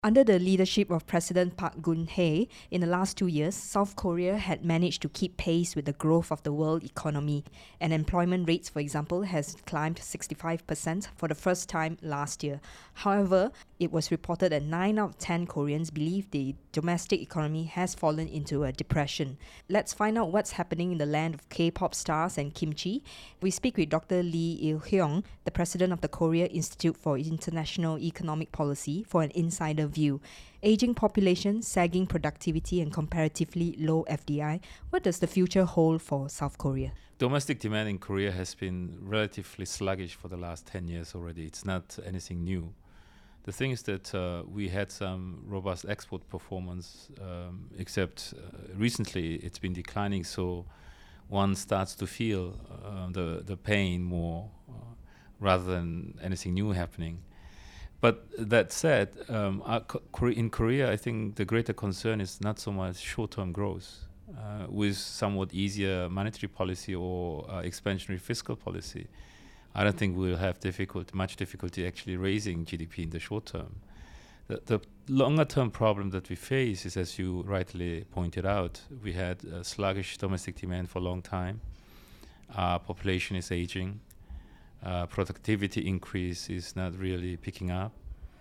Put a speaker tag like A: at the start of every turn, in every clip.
A: Under the leadership of President Park Geun-hye, in the last 2 years, South Korea had managed to keep pace with the growth of the world economy, and employment rates, for example, has climbed 65% for the first time last year. However, it was reported that 9 out of 10 Koreans believe the domestic economy has fallen into a depression. Let's find out what's happening in the land of K-pop stars and kimchi. We speak with Dr. Lee Il-hyung, the president of the Korea Institute for International Economic Policy, for an insider view. Aging population, sagging productivity, and comparatively low FDI. What does the future hold for South Korea?
B: Domestic demand in Korea has been relatively sluggish for the last 10 years already. It's not anything new. The thing is that we had some robust export performance, except recently it's been declining, so one starts to feel the pain more rather than anything new happening. But that said, in Korea, I think the greater concern is not so much short-term growth. With somewhat easier monetary policy or expansionary fiscal policy, I don't think we'll have much difficulty actually raising GDP in the short term. The longer-term problem that we face is, as you rightly pointed out, we had sluggish domestic demand for a long time. Our population is aging. Productivity increase is not really picking up.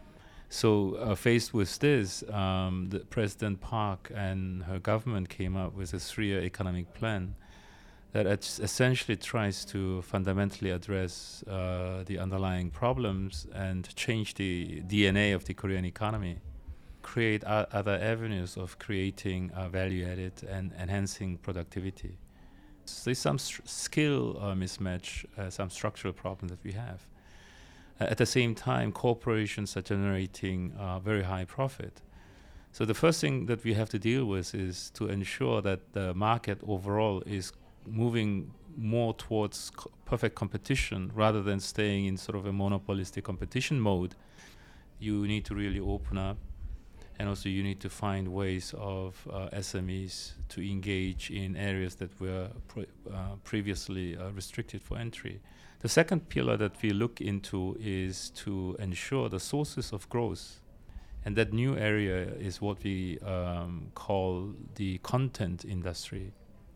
B: So faced with this, the President Park and her government came up with a 3-year economic plan that essentially tries to fundamentally address the underlying problems and change the DNA of the Korean economy, create other avenues of creating value added and enhancing productivity. So there's some skill mismatch, some structural problem that we have. At the same time, corporations are generating very high profit. So the first thing that we have to deal with is to ensure that the market overall is moving more towards perfect competition rather than staying in sort of a monopolistic competition mode. You need to really open up, and also you need to find ways of SMEs to engage in areas that were previously restricted for entry. The second pillar that we look into is to ensure the sources of growth. And that new area is what we call the content industry.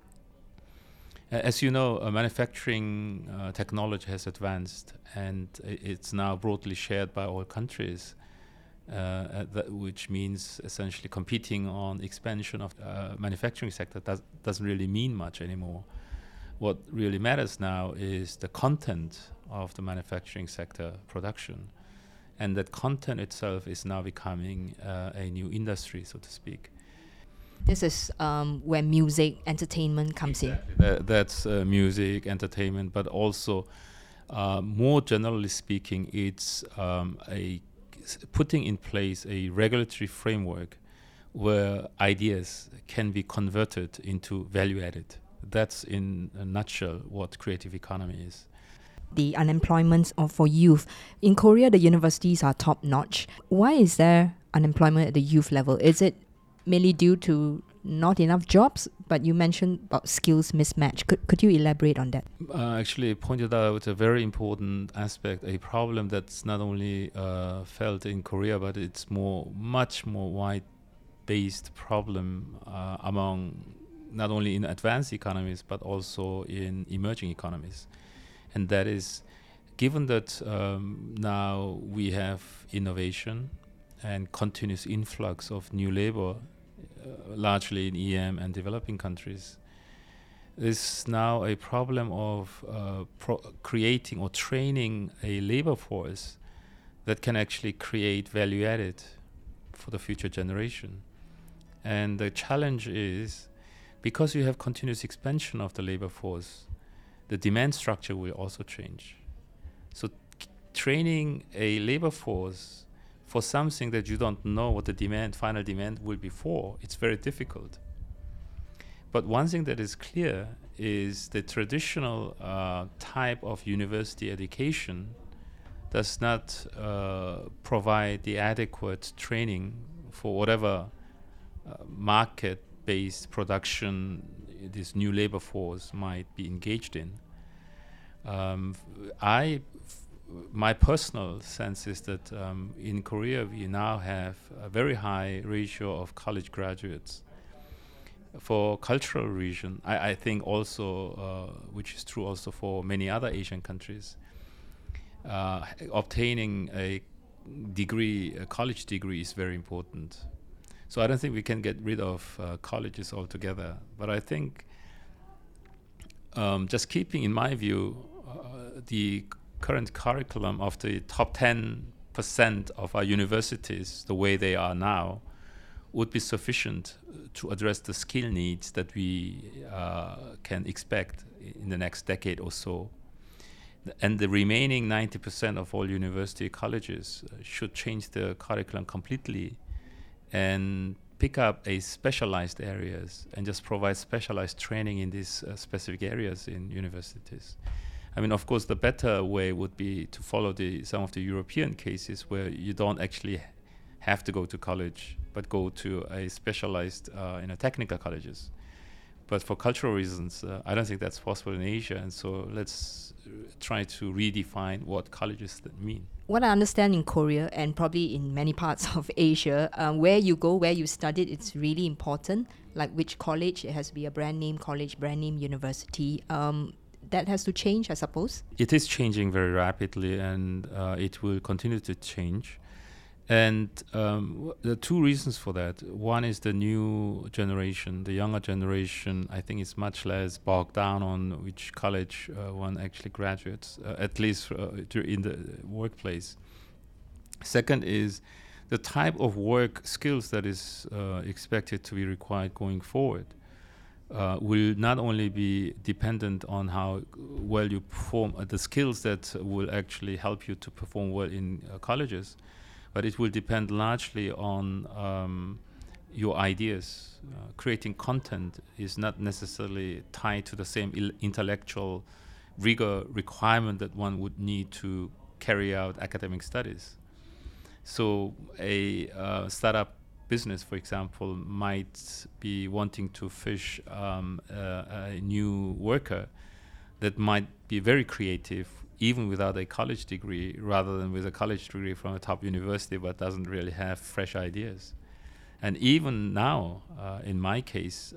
B: As you know, manufacturing technology has advanced, and it's now broadly shared by all countries, which means essentially competing on expansion of manufacturing sector doesn't really mean much anymore. What really matters now is the content of the manufacturing sector production, and that content itself is now becoming a new industry, so to speak.
A: This is where music, entertainment comes in.
B: That's music, entertainment, but also more generally speaking, it's putting in place a regulatory framework where ideas can be converted into value added. That's in a nutshell what creative economy is.
A: The unemployment for youth. In Korea, the universities are top notch. Why is there unemployment at the youth level? Is it mainly due to not enough jobs? But you mentioned about skills mismatch. Could you elaborate on that?
B: Actually pointed out a very important aspect, a problem that's not only felt in Korea, but it's much more wide-based problem among not only in advanced economies, but also in emerging economies. And that is, given that now we have innovation and continuous influx of new labor, largely in EM and developing countries, there's now a problem of creating or training a labor force that can actually create value added for the future generation. And the challenge is, because you have continuous expansion of the labor force, the demand structure will also change. So training a labor force for something that you don't know what the final demand will be for, it's very difficult. But one thing that is clear is the traditional type of university education does not provide the adequate training for whatever market-based production this new labor force might be engaged in. I my personal sense is that in Korea we now have a very high ratio of college graduates. For cultural region, I think also, which is true also for many other Asian countries, obtaining a degree, a college degree, is very important. So I don't think we can get rid of colleges altogether. But I think just keeping, in my view, the current curriculum of the top 10% of our universities, the way they are now, would be sufficient to address the skill needs that we can expect in the next decade or so. And the remaining 90% of all university colleges should change the curriculum completely and pick up a specialized areas and just provide specialized training in these specific areas in universities. I mean, of course, the better way would be to follow some of the European cases where you don't actually have to go to college, but go to a specialized technical colleges. But for cultural reasons, I don't think that's possible in Asia. And so let's try to redefine what colleges that mean.
A: What I understand in Korea and probably in many parts of Asia, where you go, where you studied, it's really important. Like which college, it has to be a brand name college, brand name university. That has to change, I suppose.
B: It is changing very rapidly, and it will continue to change. And there are two reasons for that. One is the new generation, the younger generation, I think is much less bogged down on which college one actually graduates, at least in the workplace. Second is the type of work skills that is expected to be required going forward will not only be dependent on how well you perform, the skills that will actually help you to perform well in colleges, but it will depend largely on your ideas. Creating content is not necessarily tied to the same intellectual rigor requirement that one would need to carry out academic studies. So a startup business, for example, might be wanting to fish a new worker that might be very creative even without a college degree, rather than with a college degree from a top university but doesn't really have fresh ideas. And even now, in my case,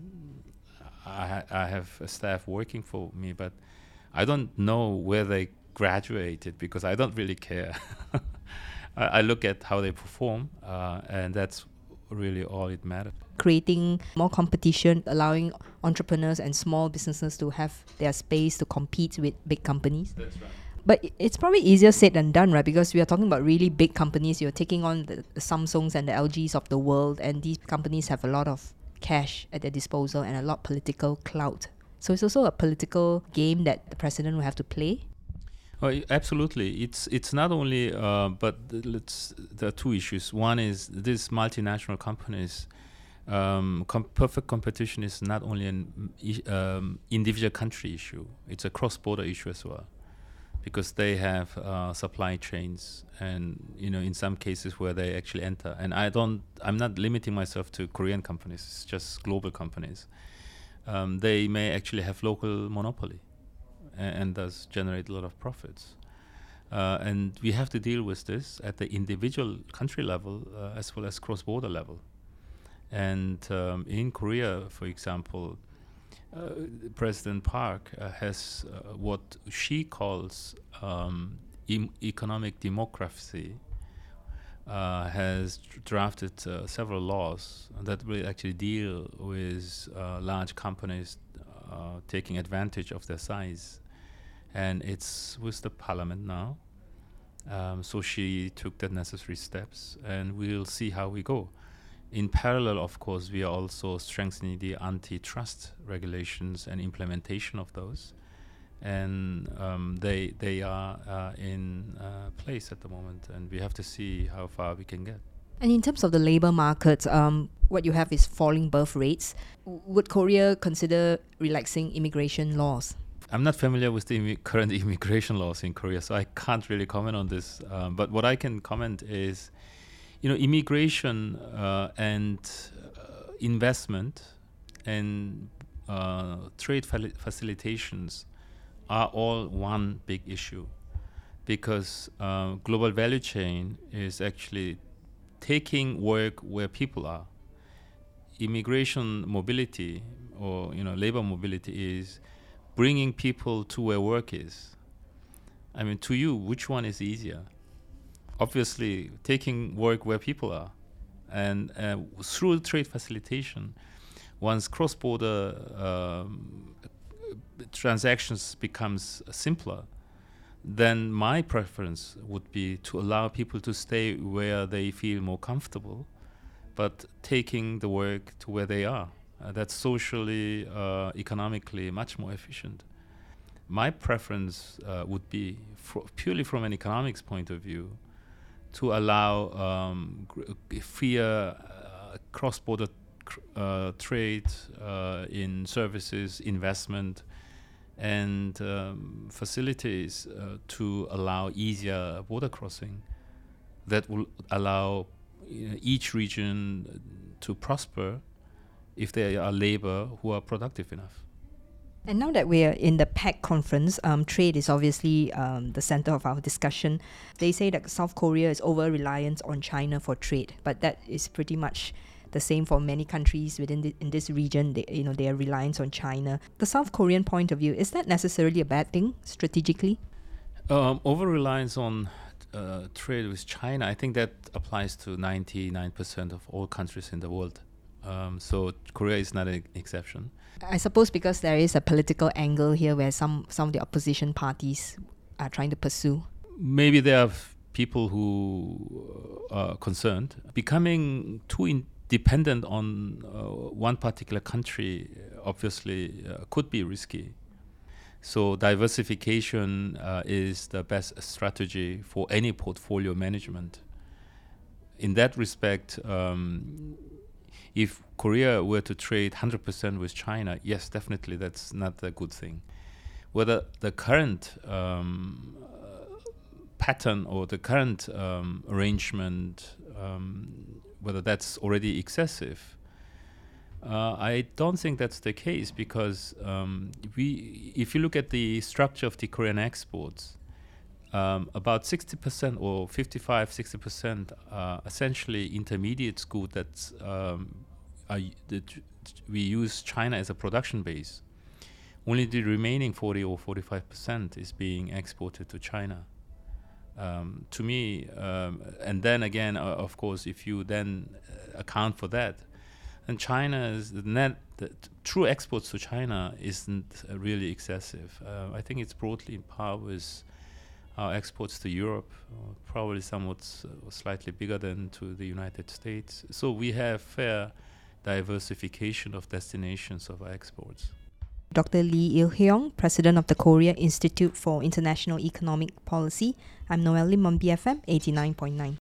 B: I have a staff working for me, but I don't know where they graduated because I don't really care. I look at how they perform, and that's really all it matters.
A: Creating more competition, allowing entrepreneurs and small businesses to have their space to compete with big companies.
B: That's right.
A: But it's probably easier said than done, right? Because we are talking about really big companies. You're taking on the Samsungs and the LGs of the world, and these companies have a lot of cash at their disposal and a lot of political clout. So it's also a political game that the president will have to play.
B: Oh, absolutely. It's not only, but there are two issues. One is these multinational companies. Perfect competition is not only an individual country issue; it's a cross-border issue as well, because they have supply chains, and in some cases where they actually enter. And I'm not limiting myself to Korean companies; it's just global companies. They may actually have local monopoly, and thus generate a lot of profits. And we have to deal with this at the individual country level as well as cross-border level. And in Korea, for example, President Park has what she calls economic democracy, has drafted several laws that will actually deal with large companies taking advantage of their size. And it's with the parliament now. So she took the necessary steps, and we'll see how we go. In parallel, of course, we are also strengthening the antitrust regulations and implementation of those. And they are in place at the moment, and we have to see how far we can get.
A: And in terms of the labour market, what you have is falling birth rates. Would Korea consider relaxing immigration laws?
B: I'm not familiar with the current immigration laws in Korea, so I can't really comment on this. But what I can comment is, immigration and investment and trade facilitations are all one big issue. because global value chain is actually taking work where people are. Immigration mobility, or labor mobility, is bringing people to where work is. I mean, to you, which one is easier? Obviously, taking work where people are. And through trade facilitation, once cross-border transactions becomes simpler, then my preference would be to allow people to stay where they feel more comfortable, but taking the work to where they are. That's socially, economically much more efficient. My preference would be, purely from an economics point of view, to allow freer cross-border trade in services, investment, and facilities to allow easier border crossing that will allow each region to prosper if there are labor who are productive enough.
A: And now that we're in the PAC conference, trade is obviously the center of our discussion. They say that South Korea is over-reliant on China for trade, but that is pretty much the same for many countries in this region. They are reliant on China. The South Korean point of view, is that necessarily a bad thing strategically?
B: Over-reliance on trade with China, I think that applies to 99% of all countries in the world. So Korea is not an exception.
A: I suppose because there is a political angle here where some of the opposition parties are trying to pursue.
B: Maybe there are people who are concerned. Becoming too dependent on one particular country obviously could be risky. So diversification is the best strategy for any portfolio management. In that respect, if Korea were to trade 100% with China, yes, definitely that's not a good thing. Whether the current pattern or the current arrangement, whether that's already excessive, I don't think that's the case, because if you look at the structure of the Korean exports, about 60% or 55-60% are essentially intermediate goods that we use China as a production base. Only the remaining 40 or 45% is being exported to China. To me, and then again, of course, if you then account for that, and China's the true exports to China isn't really excessive. I think it's broadly in par with our exports to Europe, probably somewhat slightly bigger than to the United States. So we have fair diversification of destinations of our exports.
A: Dr. Lee Il-hyung, President of the Korea Institute for International Economic Policy. I'm Noelle Lim on BFM 89.9.